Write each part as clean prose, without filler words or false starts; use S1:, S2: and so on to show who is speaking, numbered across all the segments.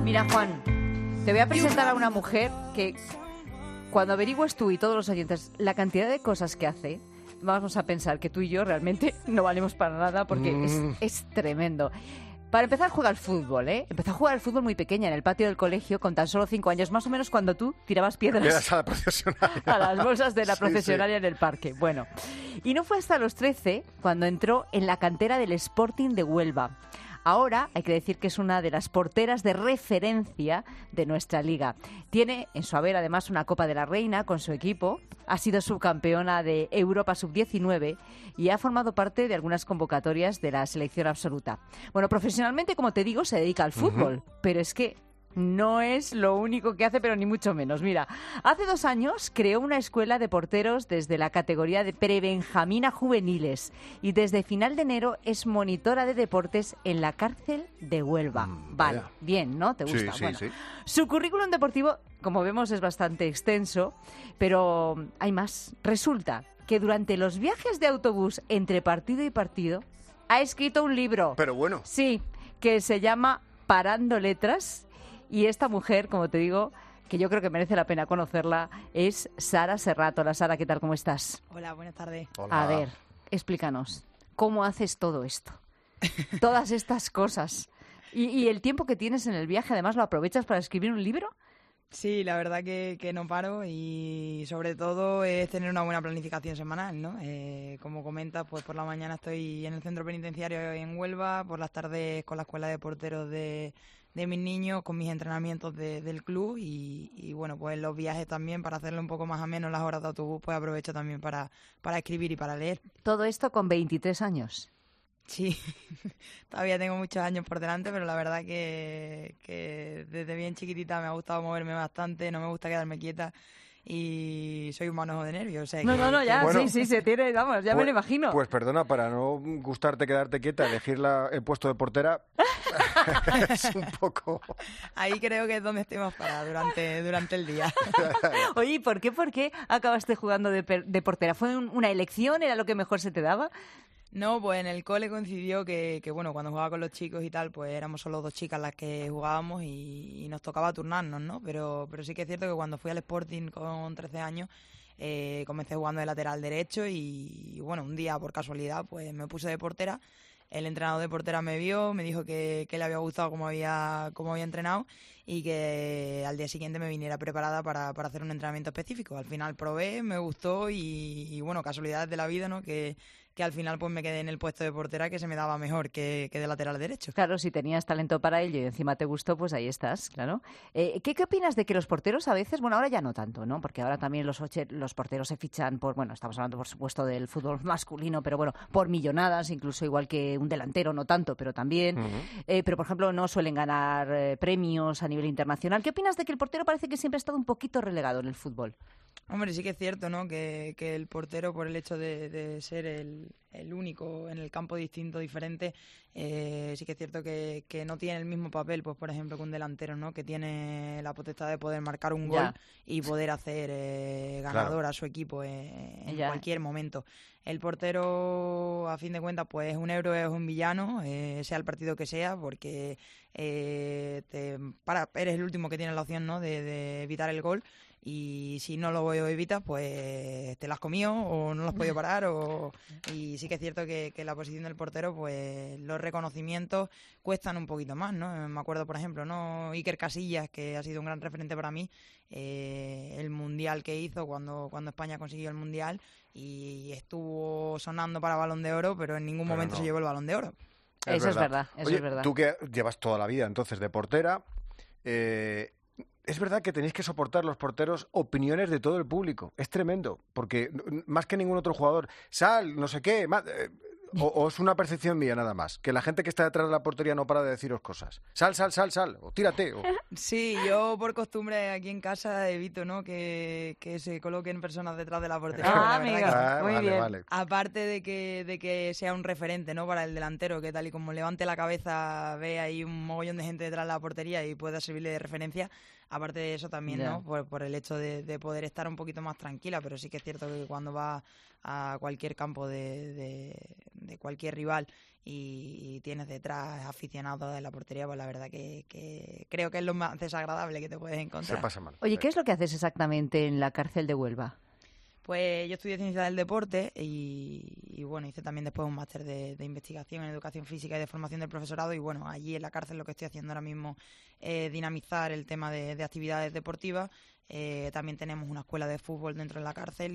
S1: Mira, Juan, te voy a presentar a una mujer que cuando averigües tú y todos los oyentes la cantidad de cosas que hace, vamos a pensar que tú y yo realmente no valemos para nada porque es tremendo. Para empezar, juega al fútbol, ¿eh? Empezó a jugar al fútbol muy pequeña en el patio del colegio con tan solo 5 años, más o menos cuando tú tirabas piedras
S2: a la profesionaria.
S1: a las bolsas de la
S2: Sí,
S1: profesionaria en el parque. Bueno, y no fue hasta los 13 cuando entró en la cantera del Sporting de Huelva. Ahora hay que decir que es una de las porteras de referencia de nuestra liga. Tiene en su haber además una Copa de la Reina con su equipo, ha sido subcampeona de Europa Sub-19 y ha formado parte de algunas convocatorias de la selección absoluta. Bueno, profesionalmente, como te digo, se dedica al fútbol, pero es que no es lo único que hace, pero ni mucho menos. Mira, hace 2 años creó una escuela de porteros desde la categoría de prebenjamín a juveniles y desde final de enero es monitora de deportes en la cárcel de Huelva. Vale,
S2: vaya.
S1: bien, ¿no? ¿Te gusta?
S2: Sí,
S1: Bueno,
S2: sí.
S1: su currículum deportivo, como vemos, es bastante extenso, pero hay más. Resulta que durante los viajes de autobús entre partido y partido ha escrito un libro.
S2: Pero bueno.
S1: Sí, que se llama Parando Letras. Y esta mujer, como te digo, que yo creo que merece la pena conocerla, es Sara Serrato. Hola, Sara, ¿qué tal? ¿Cómo estás?
S3: Hola, buenas tardes.
S2: Hola.
S1: A ver, explícanos, ¿cómo haces todo esto? Todas estas cosas. ¿Y el tiempo que tienes en el viaje, además, lo aprovechas para escribir un libro?
S3: Sí, la verdad que no paro y sobre todo es tener una buena planificación semanal, ¿no? Como comentas, pues por la mañana estoy en el centro penitenciario en Huelva, por las tardes con la escuela de porteros de mis niños, con mis entrenamientos del club y bueno, pues los viajes también para hacerlo un poco más ameno las horas de autobús, pues aprovecho también para escribir y para leer.
S1: Todo esto con 23 años.
S3: Sí, todavía tengo muchos años por delante, pero la verdad que desde bien chiquitita me ha gustado moverme bastante, no me gusta quedarme quieta y soy un manojo de nervios. O sea,
S1: No, ya,
S2: Bueno,
S1: sí, se tiene, vamos, ya me lo imagino.
S2: Pues perdona, para no gustarte quedarte quieta, elegir el puesto de portera es un poco...
S3: Ahí creo que es donde estoy más parada durante el día.
S1: Oye, ¿y por qué acabaste jugando de portera? ¿Fue una elección? ¿Era lo que mejor se te daba?
S3: No, pues en el cole coincidió que bueno, cuando jugaba con los chicos y tal, pues éramos solo 2 chicas las que jugábamos y nos tocaba turnarnos, ¿no? Pero sí que es cierto que cuando fui al Sporting con 13 años, comencé jugando de lateral derecho y bueno, un día por casualidad pues me puse de portera. El entrenador de portera me vio, me dijo que le había gustado cómo había entrenado y que al día siguiente me viniera preparada para hacer un entrenamiento específico. Al final probé, me gustó y bueno, casualidades de la vida, ¿no? Que al final pues me quedé en el puesto de portera que se me daba mejor que de lateral derecho.
S1: Claro, si tenías talento para ello y encima te gustó, pues ahí estás, claro. ¿Qué opinas de que los porteros a veces, bueno, ahora ya no tanto, ¿no? Porque ahora también los porteros se fichan por, bueno, estamos hablando por supuesto del fútbol masculino, pero bueno, por millonadas, incluso igual que un delantero, no tanto, pero también. Pero por ejemplo, no suelen ganar premios a nivel internacional. ¿Qué opinas de que el portero parece que siempre ha estado un poquito relegado en el fútbol?
S3: Hombre, sí que es cierto, ¿no? Que el portero, por el hecho de ser el único en el campo distinto, diferente, sí que es cierto que no tiene el mismo papel, pues por ejemplo, que un delantero, ¿no? Que tiene la potestad de poder marcar un gol y poder hacer ganador a su equipo en cualquier momento. El portero, a fin de cuentas, pues es un héroe, es un villano, sea el partido que sea, porque eres el último que tiene la opción, ¿no? de evitar el gol. Y si no lo evitas, pues te las has comido o no lo has podido parar. Y sí que es cierto que la posición del portero, pues los reconocimientos cuestan un poquito más, ¿no? Me acuerdo, por ejemplo, ¿no? Iker Casillas, que ha sido un gran referente para mí, el Mundial que hizo cuando España consiguió el Mundial y estuvo sonando para Balón de Oro, pero en ningún momento se llevó el Balón de Oro.
S1: Eso es verdad, eso
S2: Oye,
S1: es verdad.
S2: Tú que llevas toda la vida entonces de portera, es verdad que tenéis que soportar los porteros opiniones de todo el público. Es tremendo, porque más que ningún otro jugador, sal, no sé qué, o es una percepción mía nada más, que la gente que está detrás de la portería no para de deciros cosas. Sal, o tírate.
S3: Sí, yo por costumbre aquí en casa evito, ¿no? que se coloquen personas detrás de la portería.
S1: Amiga, muy bien.
S2: Vale.
S3: Aparte de que sea un referente, ¿no? Para el delantero, que tal y como levante la cabeza, ve ahí un mogollón de gente detrás de la portería y pueda servirle de referencia. aparte de eso también,
S1: Ya.
S3: ¿no? Por el hecho de poder estar un poquito más tranquila, pero sí que es cierto que cuando vas a cualquier campo de cualquier rival y tienes detrás aficionados de la portería, pues la verdad que creo que es lo más desagradable que te puedes
S2: Se
S3: encontrar.
S2: pasa mal.
S1: Oye, ¿qué es lo que haces exactamente en la cárcel de Huelva?
S3: Pues yo estudié Ciencias del Deporte y bueno, hice también después un máster de investigación en Educación Física y de Formación del Profesorado y bueno, allí en la cárcel lo que estoy haciendo ahora mismo es dinamizar el tema de actividades deportivas. También tenemos una escuela de fútbol dentro de la cárcel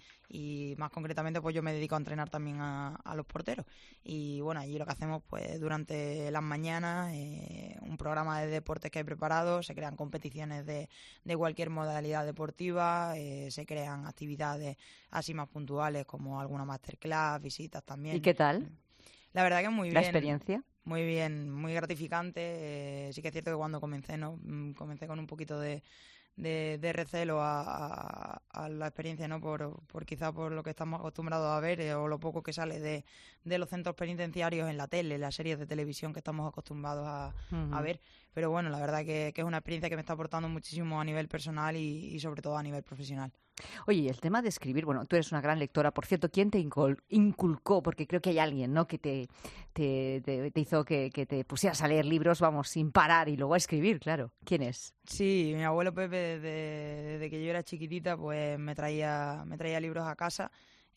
S3: y más concretamente pues yo me dedico a entrenar también a los porteros. Y bueno, allí lo que hacemos pues durante las mañanas, un programa de deportes que he preparado, se crean competiciones de cualquier modalidad deportiva, se crean actividades así más puntuales como alguna masterclass, visitas también.
S1: ¿Y qué tal
S3: La verdad que muy
S1: la
S3: bien.
S1: experiencia?
S3: Muy bien, muy gratificante. Sí que es cierto que cuando comencé, ¿no? Comencé con un poquito de recelo a la experiencia, ¿no? Quizá por lo que estamos acostumbrados a ver o lo poco que sale de los centros penitenciarios en la tele, las series de televisión que estamos acostumbrados a ver. Pero bueno, la verdad que es una experiencia que me está aportando muchísimo a nivel personal y sobre todo a nivel profesional.
S1: Oye, y el tema de escribir, bueno, tú eres una gran lectora, por cierto, ¿quién te inculcó? Porque creo que hay alguien, ¿no?, que te hizo que te pusieras a leer libros, vamos, sin parar y luego a escribir, claro. ¿Quién es?
S3: Sí, mi abuelo Pepe, desde que yo era chiquitita, pues me traía libros a casa.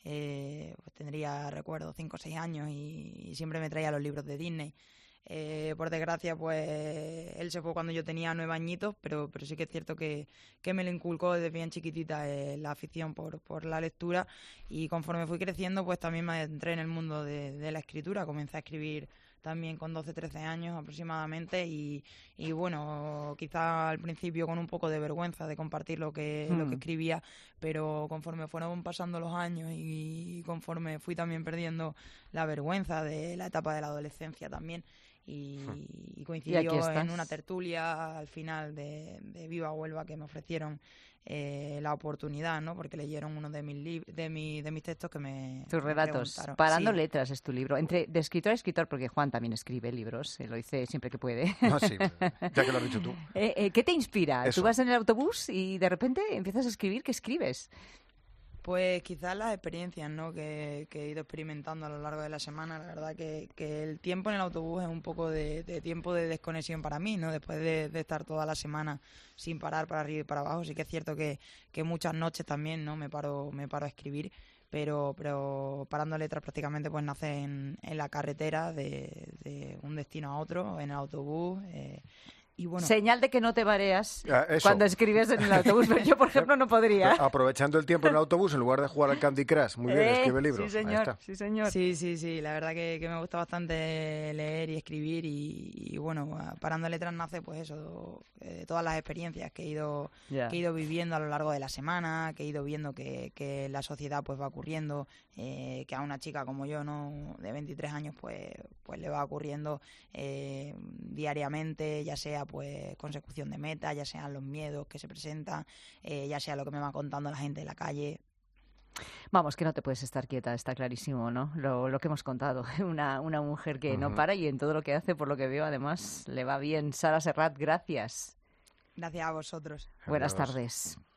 S3: Pues tendría, recuerdo, 5 o 6 años y siempre me traía los libros de Disney. Por desgracia, pues él se fue cuando yo tenía 9 añitos, pero sí que es cierto que me lo inculcó desde bien chiquitita la afición por la lectura y conforme fui creciendo, pues también me entré en el mundo de la escritura. Comencé a escribir también con 12, 13 años aproximadamente y bueno, quizá al principio con un poco de vergüenza de compartir lo que escribía, pero conforme fueron pasando los años y conforme fui también perdiendo la vergüenza de la etapa de la adolescencia también y
S1: Y aquí
S3: coincidió
S1: estás.
S3: en una tertulia al final de Viva Huelva que me ofrecieron la oportunidad, ¿no? Porque leyeron uno de mis textos que
S1: Tus
S3: me
S1: relatos.
S3: preguntaron.
S1: Parando
S3: Sí.
S1: letras es tu libro. De escritor a escritor, porque Juan también escribe libros, lo dice siempre que puede.
S2: No, sí, ya que lo has dicho tú.
S1: ¿Qué te inspira?
S2: Eso.
S1: Tú vas en el autobús y de repente empiezas a escribir. ¿Qué escribes?
S3: Pues quizás las experiencias, ¿no?, que he ido experimentando a lo largo de la semana. La verdad que el tiempo en el autobús es un poco de tiempo de desconexión para mí, ¿no? Después de estar toda la semana sin parar para arriba y para abajo. Sí que es cierto que muchas noches también, ¿no?, me paro a escribir, pero parando letras prácticamente pues nace en la carretera de un destino a otro, en el autobús. Y bueno,
S1: Señal de que no te mareas
S2: Eso.
S1: cuando escribes en el autobús. Pero yo, por ejemplo, no podría.
S2: Aprovechando el tiempo en el autobús, en lugar de jugar al Candy Crush. Muy bien, escribe libros.
S1: Sí,
S2: Ahí
S1: señor.
S2: está.
S1: Sí, señor.
S3: Sí, la verdad que me gusta bastante leer y escribir y bueno, Parando Letras nace pues eso, todas las experiencias que he ido viviendo a lo largo de la semana, que he ido viendo que la sociedad pues va ocurriendo, que a una chica como yo, ¿no?, de 23 años pues le va ocurriendo diariamente, ya sea pues consecución de metas, ya sean los miedos que se presentan, ya sea lo que me va contando la gente en la calle.
S1: Vamos, que no te puedes estar quieta, está clarísimo, ¿no? Lo que hemos contado. Una mujer que no para y en todo lo que hace, por lo que veo, además, le va bien. Sara Serrat, gracias.
S3: Gracias a vosotros.
S1: Buenas
S2: Adiós.
S1: tardes.